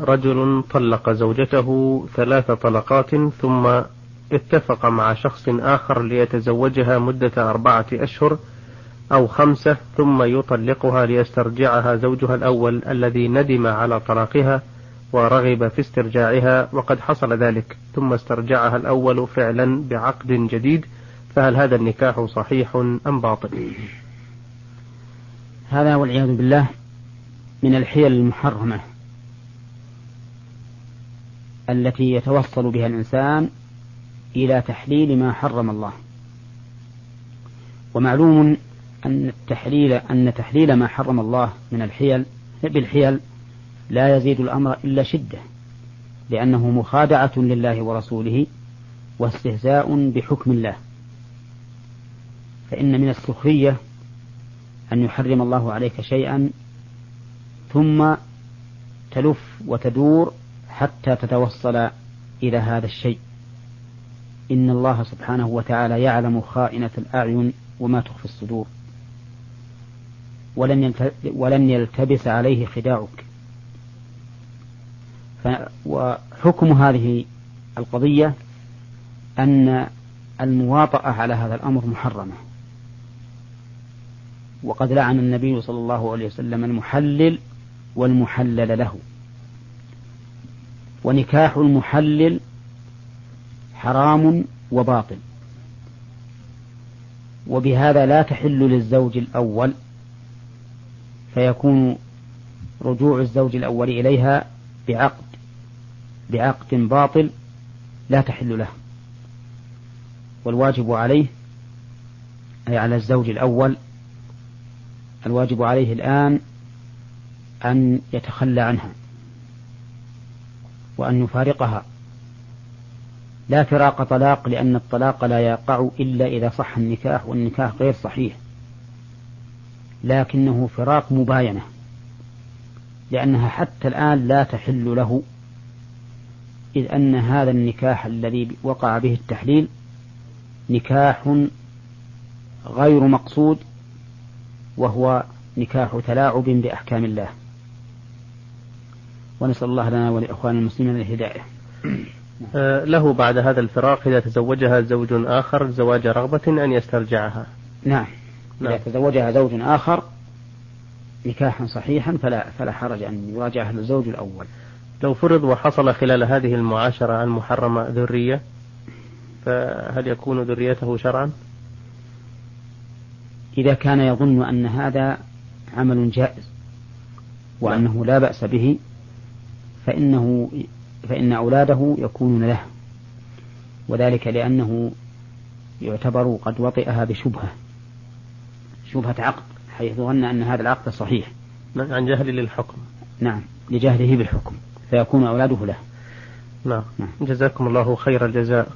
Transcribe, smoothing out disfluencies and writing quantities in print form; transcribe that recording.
رجل طلق زوجته 3 طلقات ثم اتفق مع شخص آخر ليتزوجها مدة 4 أشهر أو 5 ثم يطلقها ليسترجعها زوجها الأول الذي ندم على طلاقها ورغب في استرجاعها، وقد حصل ذلك ثم استرجعها الأول فعلا بعقد جديد، فهل هذا النكاح صحيح أم باطل؟ هذا والعياذ بالله من الحيل المحرمة التي يتوصل بها الإنسان إلى تحليل ما حرم الله. ومعلوم أن تحليل ما حرم الله من الحيل بالحيل لا يزيد الأمر إلا شدة، لأنه مخادعة لله ورسوله واستهزاء بحكم الله. فإن من السخرية أن يحرم الله عليك شيئا ثم تلف وتدور حتى تتوصل إلى هذا الشيء. إن الله سبحانه وتعالى يعلم خائنة الأعين وما تخفي الصدور، ولن يلتبس عليه خداعك. وحكم هذه القضية أن المواطأة على هذا الأمر محرمة، وقد لعن النبي صلى الله عليه وسلم المحلل والمحلل له. ونكاح المحلل حرام وباطل، وبهذا لا تحل للزوج الأول، فيكون رجوع الزوج الأول إليها بعقد باطل لا تحل له. والواجب عليه أي على الزوج الأول، الواجب عليه الآن أن يتخلى عنها وأن يفارقها، لا فراق طلاق، لأن الطلاق لا يقع إلا إذا صح النكاح، والنكاح غير صحيح، لكنه فراق مباينة، لأنها حتى الآن لا تحل له، إذ أن هذا النكاح الذي وقع به التحليل نكاح غير مقصود، وهو نكاح تلاعب بأحكام الله. ونسأل الله لنا ولإخوان المسلمين الهداية. له بعد هذا الفراق إذا تزوجها زوج آخر زواج رغبة أن يسترجعها. نعم. إذا تزوجها زوج آخر نكاحا صحيحا فلا حرج أن يراجعها الزوج الأول. لو فرض وحصل خلال هذه المعاشرة المحرمة ذرية، فهل يكون ذريته شرعا؟ إذا كان يظن أن هذا عمل جائز وأنه لا بأس به فإن أولاده يكونون له، وذلك لأنه يعتبر قد وطئها شبهة عقد، حيث ظن أن هذا العقد صحيح عن جهل للحكم. نعم، لجهله بالحكم، فيكون أولاده له. نعم. جزاكم الله خير الجزاء.